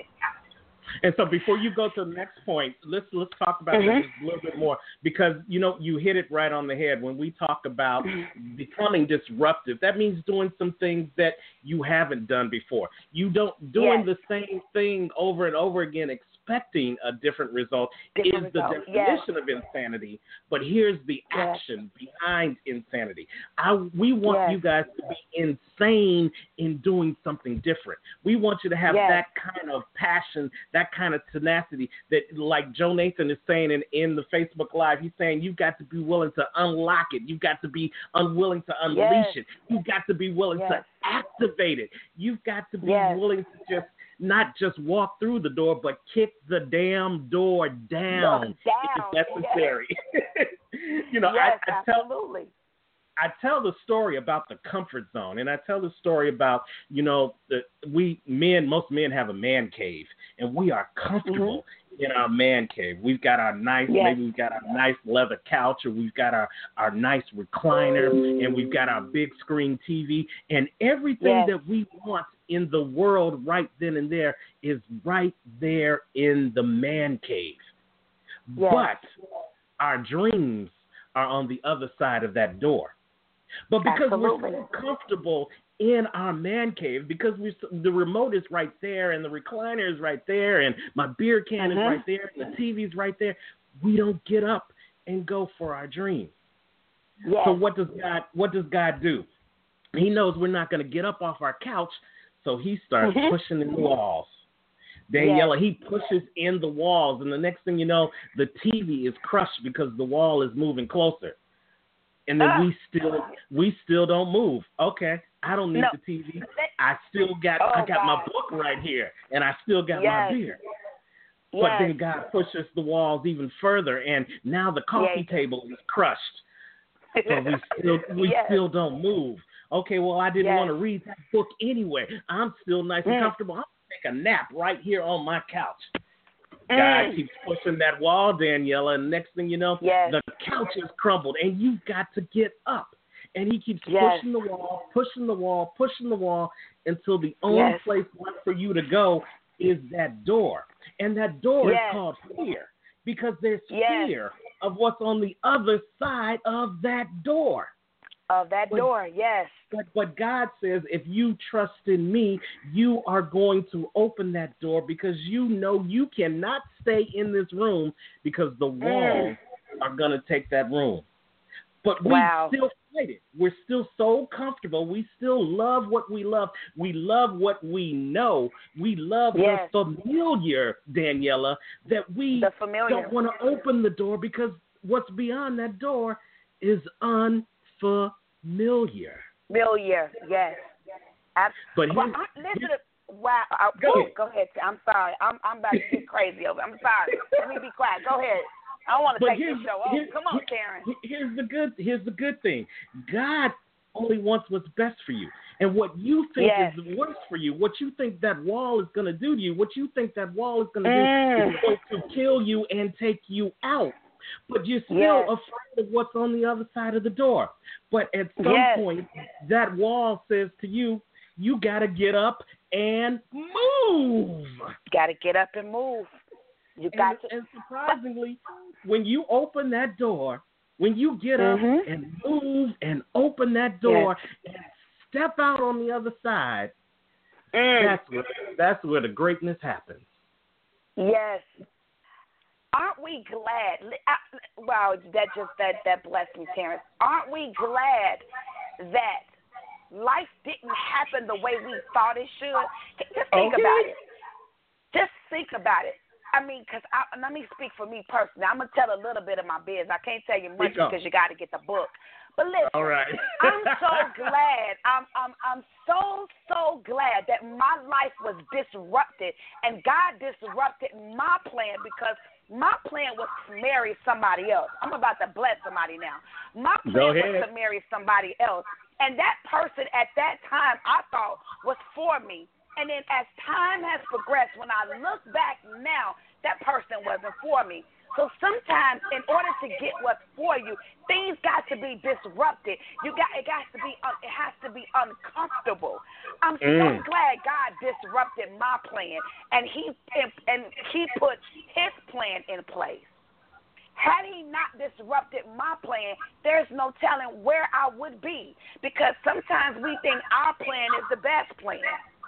And so before you go to the next point, let's let's talk about mm-hmm. this a little bit more, because, you know, you hit it right on the head. When we talk about mm-hmm. becoming disruptive, that means doing some things that you haven't done before. You don't doing yes. the same thing over and over again, expecting a different result different is result. the yes. definition of insanity. But here's the yes. action behind insanity. I, we want yes. you guys to be insane in doing something different. We want you to have yes. that kind of passion, that kind of tenacity that, like Joe Nathan is saying in, in the Facebook Live, he's saying you've got to be willing to unlock it. You've got to be unwilling to unleash yes. it. You've got to be willing yes. to activate it. you've got to be yes. willing to just not just walk through the door, but kick the damn door down, down. if necessary. Yes. you know, yes, I, I tell absolutely. I tell the story about the comfort zone, and I tell the story about, you know, the, we men, most men have a man cave, and we are comfortable mm-hmm. in our man cave. We've got our nice, yes. maybe we've got our nice leather couch, or we've got our, our nice recliner, and we've got our big screen T V, and everything yes. that we want in the world right then and there is right there in the man cave. Yes. But our dreams are on the other side of that door. But because Absolutely. we're so comfortable in our man cave, because we the remote is right there, and the recliner is right there, and my beer can uh-huh. is right there, and the T V's right there, we don't get up and go for our dreams. Yes. So what does God what does God do? He knows we're not going to get up off our couch, so he starts uh-huh. pushing in the walls. Daniela, yes. he pushes in the walls, and the next thing you know, the T V is crushed because the wall is moving closer. And then ah. we still we still don't move. Okay, I don't need no. the T V. I still got oh, I got God. my book right here, and I still got yes. my beer. Yes. But then God pushes the walls even further, and now the coffee yes. table is crushed. So we still we yes. still don't move. Okay, well I didn't yes. want to read that book anyway. I'm still nice and mm. comfortable. I'm take a nap right here on my couch. Mm. God keeps pushing that wall, Daniela, and next thing you know, yes. the couch is crumbled, and you've got to get up. And he keeps yes. pushing the wall, pushing the wall, pushing the wall, until the only yes. place left for you to go is that door. And that door yes. is called fear, because there's yes. fear of what's on the other side of that door. Of that but, door, yes. But, but God says, if you trust in me, you are going to open that door, because you know you cannot stay in this room because the walls mm. are going to take that room. But we wow. still fight it. We're still so comfortable. We still love what we love. We love what we know. We love yes. the familiar, Daniela, that we don't want to open the door, because what's beyond that door is unfamiliar. Familiar, yes. But well, I, listen to, wow. I, go, oh, ahead. go ahead. I'm sorry. I'm, I'm about to get crazy over. I'm sorry. Let me be quiet. Go ahead. I don't want to take this show. Oh, come on, Karen. Here's the good. Here's the good thing. God only wants what's best for you, and what you think yes. is worse for you, what you think that wall is going to do to you, what you think that wall is going to mm. do, is going to kill you and take you out. But you're still yes. afraid of what's on the other side of the door. But at some yes. point, that wall says to you, you got to get up and move. Got to get up and move. You got and, to. And surprisingly, when you open that door, when you get up mm-hmm. and move and open that door yes. and step out on the other side, mm. that's where that's where the greatness happens. Yes. Aren't we glad? Wow, that just that that blessed me, Terrence. Aren't we glad that life didn't happen the way we thought it should? Just think okay. about it. Just think about it. I mean, because let me speak for me personally. I'm going to tell a little bit of my business. I can't tell you much because you got to get the book. But listen, all right. I'm so glad. I'm, I'm, I'm so, so glad that my life was disrupted and God disrupted my plan, because my plan was to marry somebody else. I'm about to bless somebody now. My plan was to marry somebody else. And that person at that time I thought was for me. And then as time has progressed, when I look back now, that person wasn't for me. So sometimes in order to get what's for you, things got to be disrupted. You got it got to be it has to be uncomfortable. I'm mm. so glad God disrupted my plan, and he and, and he put his plan in place. Had he not disrupted my plan, there's no telling where I would be, because sometimes we think our plan is the best plan.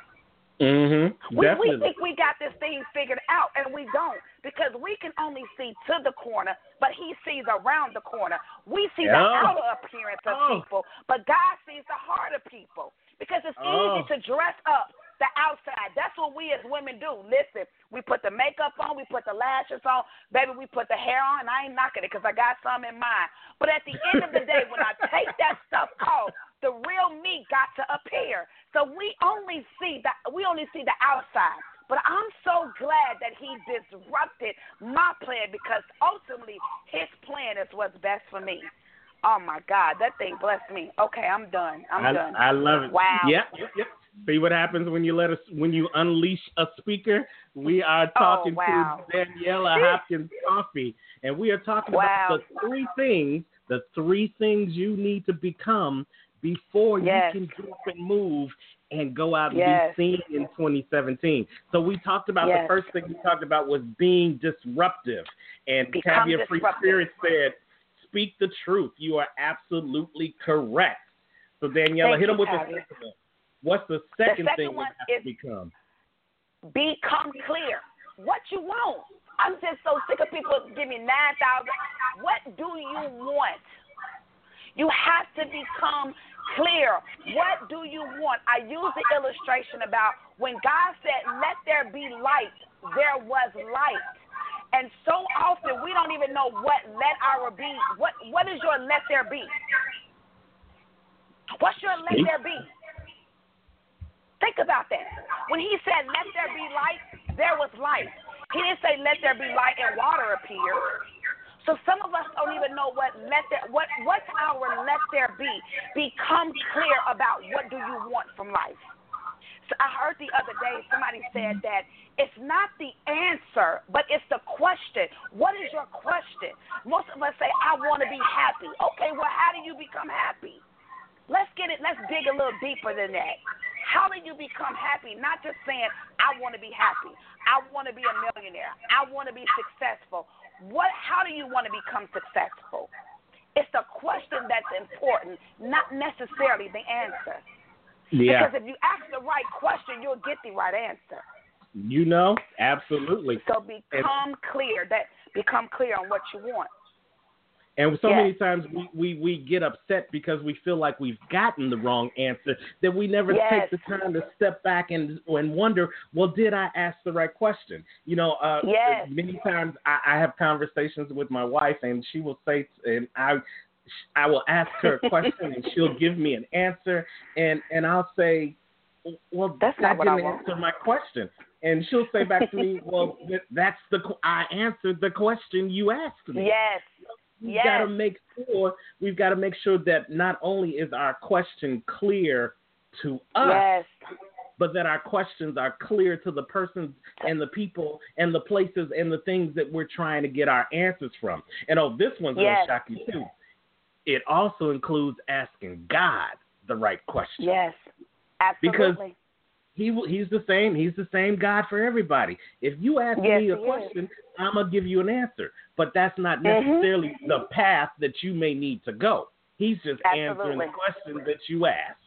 Mm-hmm. We, we think we got this thing figured out, and we don't, because we can only see to the corner, but he sees around the corner. We see oh. the outer appearance of oh. people, but God sees the heart of people, because it's oh. easy to dress up the outside. That's what we as women do. Listen, we put the makeup on, we put the lashes on, baby, we put the hair on, and I ain't knocking it because I got some in mind. But at the end of the day, when I take that stuff off, the real me got to appear. So we only see the we only see the outside. But I'm so glad that he disrupted my plan, because ultimately his plan is what's best for me. Oh my God, that thing blessed me. Okay, I'm done. I'm I, done. I love it. Wow. Yep, yep, yep. See what happens when you let us when you unleash a speaker. We are talking oh, wow. to Daniela Hopkins Coffee, and we are talking wow. about the three things, the three things you need to become before yes. you can get up and move and go out and yes. be seen in twenty seventeen. So we talked about yes. the first thing we talked about was being disruptive. And Tavia Free Spirit said, speak the truth. You are absolutely correct. So Daniela, Thank hit them you, with the Tavia. second one. What's the second, the second thing you one have is to become? Become clear. What you want. I'm just so sick of people give me nine thousand. What do you want? You have to become clear. What do you want? I use the illustration about when God said, let there be light, there was light. And so often we don't even know what let our be. What What is your let there be? What's your let there be? Think about that. When he said, let there be light, there was light. He didn't say, let there be light and water appear. So some of us don't even know what let there, what what's our let there be. Become clear about what do you want from life. So I heard the other day somebody said that it's not the answer, but it's the question. What is your question? Most of us say, I want to be happy. Okay, well, how do you become happy? Let's get it. Let's dig a little deeper than that. How do you become happy? Not just saying, I want to be happy. I want to be a millionaire. I want to be successful. What? How do you want to become successful? It's the question that's important, not necessarily the answer. Yeah. Because if you ask the right question, you'll get the right answer. You know, absolutely. So become and, clear. That become clear on what you want. And so yes. many times we, we, we get upset because we feel like we've gotten the wrong answer, that we never yes. take the time to step back and and wonder, well, did I ask the right question? You know, uh, yes. many times I, I have conversations with my wife, and she will say, and I I will ask her a question, and she'll give me an answer, and, and I'll say, well, that's that not what I didn't want. answer my question. And she'll say back to me, well, that's the I answered the question you asked me. Yes. We've yes. got to make sure we've got to make sure that not only is our question clear to us, yes. but that our questions are clear to the persons and the people and the places and the things that we're trying to get our answers from. And oh, this one's yes. going to shock you too. It also includes asking God the right question. Yes, absolutely. Because he he's the same. He's the same God for everybody. If you ask yes, me a question, is. I'm gonna give you an answer. But that's not necessarily mm-hmm. the path that you may need to go. He's just absolutely. answering the question that you asked.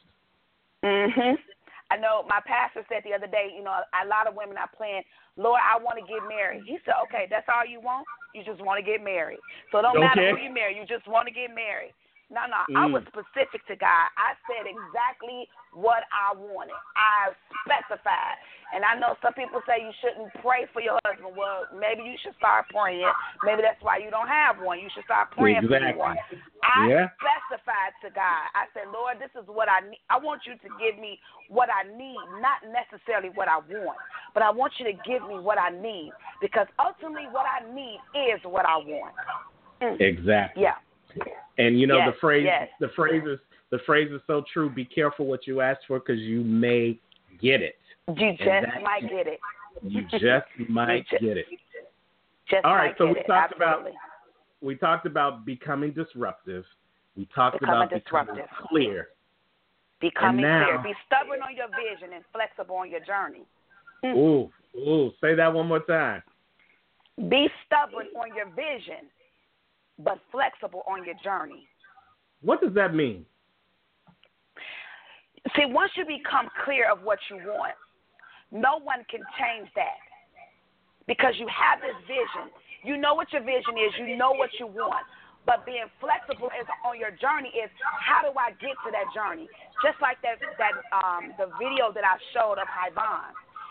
Mhm. I know my pastor said the other day, you know, a lot of women are praying, Lord, I want to get married. He said, okay, that's all you want? You just want to get married. So it don't okay. matter who you marry, you just want to get married. No, no, mm. I was specific to God. I said exactly what I wanted. I specified. And I know some people say you shouldn't pray for your husband. Well, maybe you should start praying. Maybe that's why you don't have one. You should start praying exactly. for one. I yeah. specified to God. I said, Lord, this is what I need. I want you to give me what I need, not necessarily what I want, but I want you to give me what I need, because ultimately what I need is what I want. Mm. Exactly. Yeah. And you know yes, the phrase, yes. the phrase is the phrase is so true. Be careful what you ask for, because you may get it. You just that, might get it. You just might you just, get it. Just All right, so we it. talked Absolutely. about we talked about becoming disruptive. We talked becoming about disruptive. becoming clear. Becoming now, clear. Be stubborn on your vision and flexible on your journey. Mm. Ooh, ooh, say that one more time. Be stubborn on your vision, but flexible on your journey. What does that mean? See, once you become clear of what you want, no one can change that, because you have this vision. You know what your vision is. You know what you want. But being flexible is on your journey is, how do I get to that journey? Just like that, that um, the video that I showed of Hyvonne.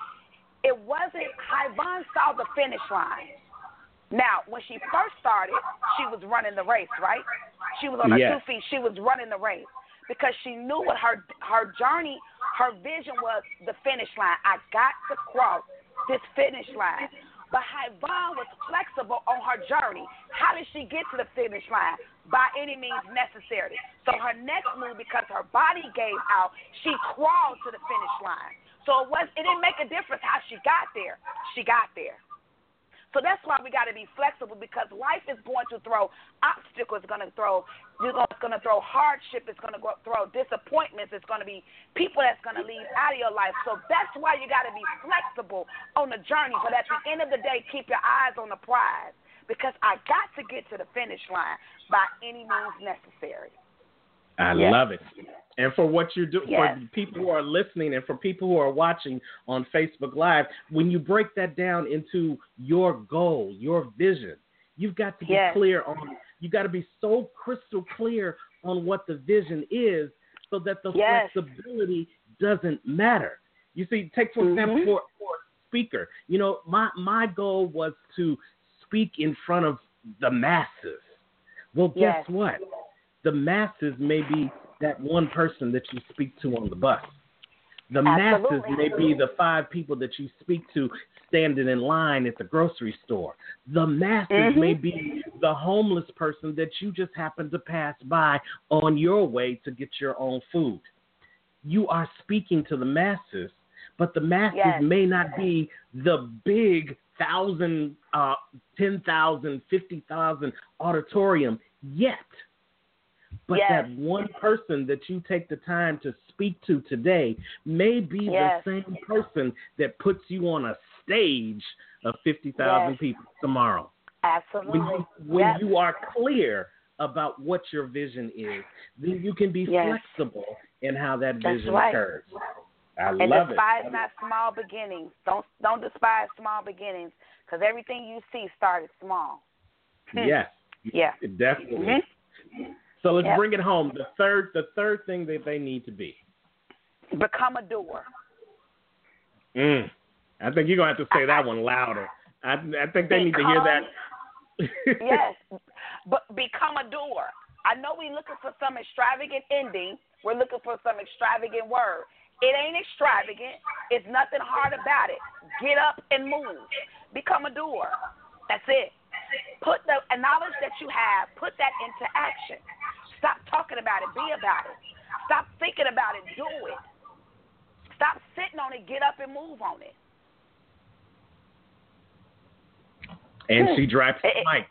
It wasn't, Hyvonne saw the finish line. Now, when she first started, she was running the race, right? She was on her yes. two feet. She was running the race because she knew what her her journey, her vision was, the finish line. I got to cross this finish line. But Hyvonne was flexible on her journey. How did she get to the finish line? By any means necessary. So her next move, because her body gave out, she crawled to the finish line. So it was it didn't make a difference how she got there. She got there. So that's why we got to be flexible, because life is going to throw obstacles. It's going to throw, it's going to throw hardship. It's going to throw disappointments. It's going to be people that's going to leave out of your life. So that's why you got to be flexible on the journey. But at the end of the day, keep your eyes on the prize, because I got to get to the finish line by any means necessary. I yes. love it. And for what you're doing, yes. for people who are listening and for people who are watching on Facebook Live, when you break that down into your goal, your vision, you've got to be yes. clear on, you got to be so crystal clear on what the vision is, so that the yes. flexibility doesn't matter. You see, take for example, mm-hmm. for, for a speaker, you know, my, my goal was to speak in front of the masses. Well, guess yes. what? The masses may be that one person that you speak to on the bus. The Absolutely. masses may be the five people that you speak to standing in line at the grocery store. The masses mm-hmm. may be the homeless person that you just happen to pass by on your way to get your own food. You are speaking to the masses, but the masses Yes. may not be the big thousand, uh, ten thousand, fifty thousand auditorium yet. But Yes. that one person that you take the time to speak to today may be Yes. the same person that puts you on a stage of fifty thousand Yes. people tomorrow. Absolutely. When, you, when Yep. you are clear about what your vision is, then you can be Yes. flexible in how that That's vision right. occurs. I And love despise it. not small beginnings. Don't don't despise small beginnings, because everything you see started small. Yes. Yeah. Definitely. Mm-hmm. So let's Yep. bring it home. The third, the third thing that they need to be. Become a doer. Mm. I think you're gonna have to say that one louder. I, I think they need to hear that. Yes, but become a doer. I know we're looking for some extravagant ending. We're looking for some extravagant word. It ain't extravagant. It's nothing hard about it. Get up and move. Become a doer. That's it. Put the knowledge that you have, put that into action. Stop talking about it. Be about it. Stop thinking about it. Do it. Stop sitting on it. Get up and move on it. And she drops the It- mic.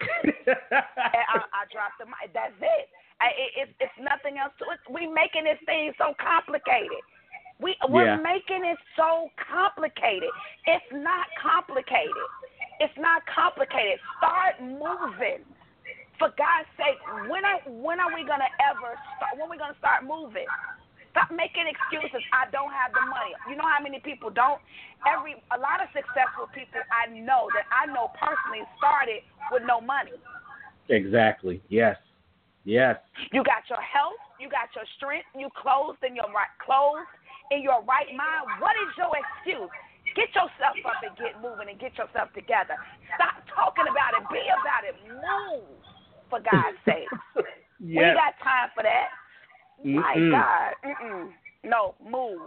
I, I dropped the mic. That's it. I, it it's, it's nothing else to it. We making this thing so complicated. We we're Yeah. making it so complicated. It's not complicated. It's not complicated. Start moving. For God's sake, when are when are we gonna ever start? When are we gonna start moving? Stop making excuses. I don't have the money. You know how many people don't? Every a lot of successful people I know that I know personally started with no money. Exactly. Yes. Yes. You got your health, you got your strength, you clothed in your right clothes in your right mind. What is your excuse? Get yourself up and get moving and get yourself together. Stop talking about it. Be about it. Move, for God's sake. We Yes. ain't got time for that. My Mm-mm. God. Mm-mm. No, move.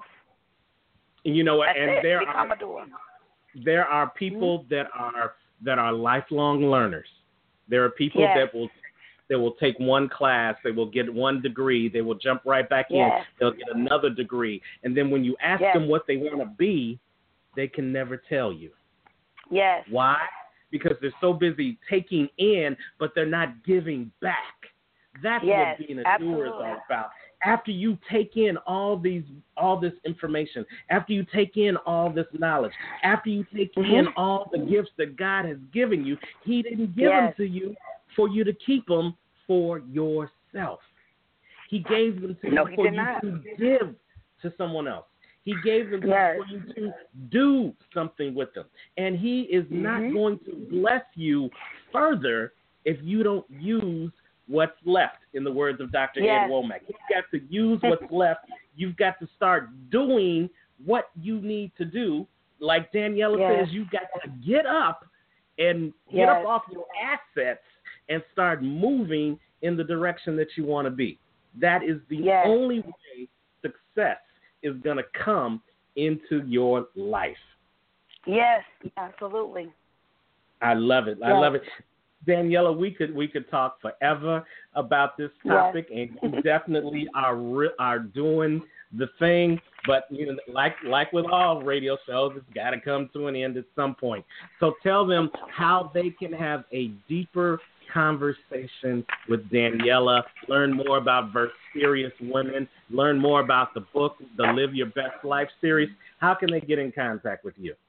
You know what? That's And it. there Become are a doer. there are people Mm-hmm. that are that are lifelong learners. There are people Yes. that will that will take one class, they will get one degree, they will jump right back Yes. in, they'll get another degree, and then when you ask Yes. them what they want to be, they can never tell you. Yes. Why? Because they're so busy taking in, but they're not giving back. That's Yes, what being a absolutely. doer is all about. After you take in all these, all this information, after you take in all this knowledge, after you take Mm-hmm. in all the gifts that God has given you, He didn't give Yes. them to you for you to keep them for yourself. He gave them to No, you he for did you not. to give to someone else. He gave them to Yes. you for you to do something with them. And He is not Mhm. going to bless you further if you don't use what's left, in the words of Doctor Yes. Ed Womack. You've got to use what's left. You've got to start doing what you need to do. Like Daniela Yes. says, you've got to get up and get up Yes. off your assets and start moving in the direction that you want to be. That is the Yes. only way success is going to come into your life. Yes, absolutely. I love it. I Yes. love it. Daniela, we could we could talk forever about this topic, Yes. and you definitely are re- are doing the thing. But you know, like like with all radio shows, it's got to come to an end at some point. So tell them how they can have a deeper conversation with Daniela, learn more about Verserious Women, learn more about the book, the Live Your Best Life series. How can they get in contact with you?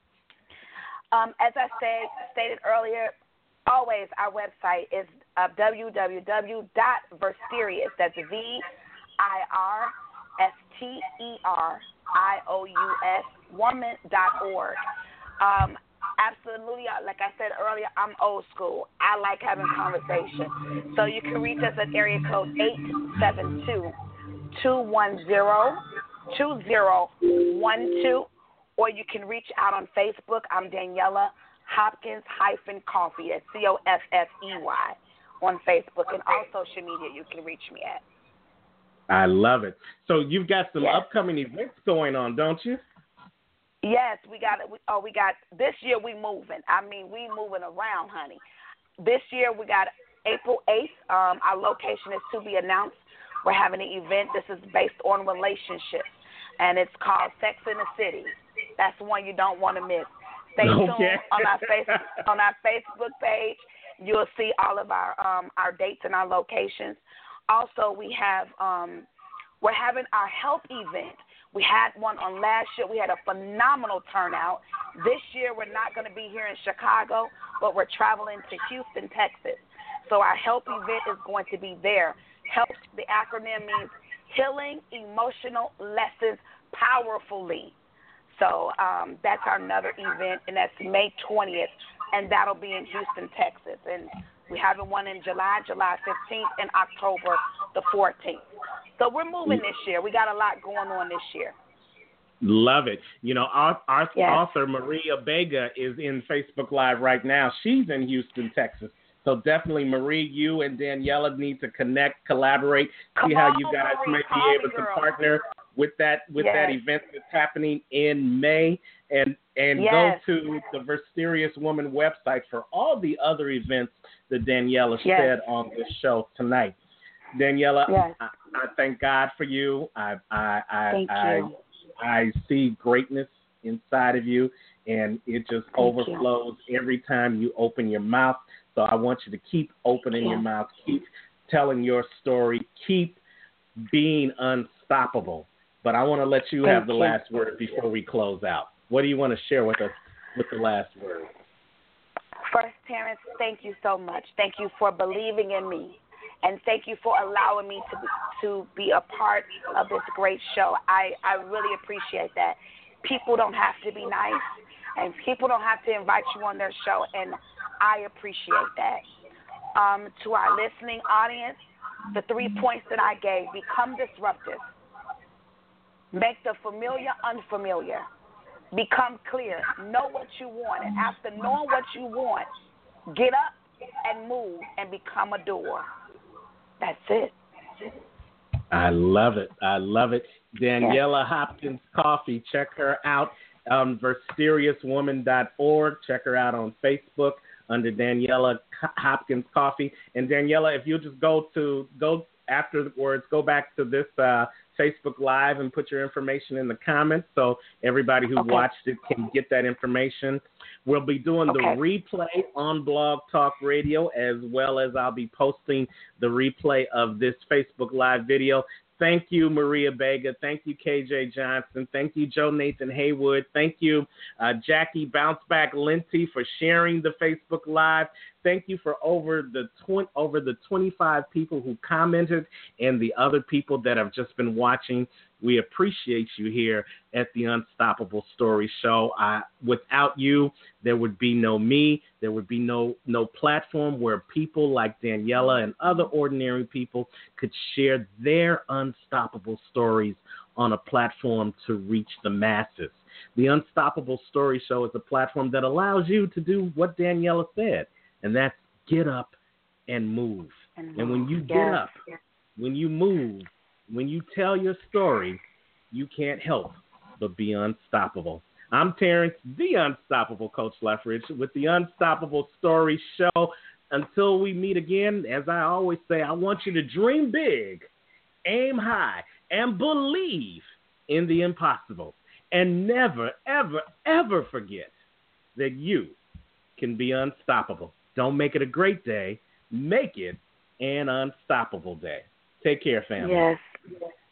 Um, as I said stated earlier, always our website is uh, w w w dot verserious. That's V I R S T E R I O U S woman dot org. Um, absolutely, uh, like I said earlier, I'm old school. I like having conversation. So you can reach us at area code eight seven two, two one zero, two zero one two, or you can reach out on Facebook. I'm Daniela Hopkins hyphen Coffee. That's C O F F E Y on Facebook, and all social media you can reach me at. I love it. So you've got some Yes. upcoming events going on, don't you? Yes, we got it. We, oh, we got this year. We moving. I mean, we moving around, honey. This year we got April eighth. Um, our location is to be announced. We're having an event. This is based on relationships, and it's called Sex in the City. That's the one you don't want to miss. Stay Okay. tuned on our Facebook on our Facebook page. You'll see all of our um, our dates and our locations. Also, we have um, we're having our health event. We had one on last year. We had a phenomenal turnout. This year, we're not going to be here in Chicago, but we're traveling to Houston, Texas. So our health event is going to be there. Health, the acronym means Healing Emotional Lessons Powerfully. So um, that's our another event, and that's May twentieth, and that'll be in Houston, Texas. And we have one in July, July fifteenth, and October the fourteenth. So we're moving this year. We got a lot going on this year. Love it. You know, our, our yes. author, Maria Bega, is in Facebook Live right now. She's in Houston, Texas. So definitely, Marie, you and Daniela need to connect, collaborate, Come see how on, you guys Marie, may call be me, able to girl. partner with that with yes. that event that's happening in May. And and yes. go to the Versterious Woman website for all the other events that Daniela yes. said on this show tonight. Daniela, yes. I, I thank God for you. I I I thank I, you. I see greatness inside of you, and it just thank overflows you. every time you open your mouth. So I want you to keep opening yes. your mouth, keep telling your story, keep being unstoppable. But I want to let you thank have the you. last word before we close out. What do you want to share with us with the last word? First, Terrence, thank you so much. Thank you for believing in me. And thank you for allowing me to be, to be a part of this great show. I, I really appreciate that. People don't have to be nice, and people don't have to invite you on their show, and I appreciate that. Um, to our listening audience, the three points that I gave: become disruptive, make the familiar unfamiliar, become clear, know what you want, and after knowing what you want, get up and move and become a doer. That's it. I love it. I love it. Daniela yes. Hopkins Coffee. Check her out on versterious woman dot org. Check her out on Facebook under Daniela Hopkins Coffee. And Daniela, if you'll just go to go afterwards, go back to this uh, Facebook Live and put your information in the comments so everybody who okay. watched it can get that information. We'll be doing okay. the replay on Blog Talk Radio, as well as I'll be posting the replay of this Facebook Live video. Thank you, Maria Bega. Thank you, K J Johnson. Thank you, Joe Nathan Haywood. Thank you, uh, Jackie Bounceback Linty, for sharing the Facebook Live. Thank you for over the twenty, over the twenty-five people who commented and the other people that have just been watching. We appreciate you here at the Unstoppable Story Show. I, without you, there would be no me. There would be no no platform where people like Daniela and other ordinary people could share their unstoppable stories on a platform to reach the masses. The Unstoppable Story Show is a platform that allows you to do what Daniela said, and that's get up and move. And, and when you get yes. up, when you move, when you tell your story, you can't help but be unstoppable. I'm Terrence, the Unstoppable Coach Lethridge, with the Unstoppable Story Show. Until we meet again, as I always say, I want you to dream big, aim high, and believe in the impossible. And never, ever, ever forget that you can be unstoppable. Don't make it a great day. Make it an unstoppable day. Take care, family. Yes.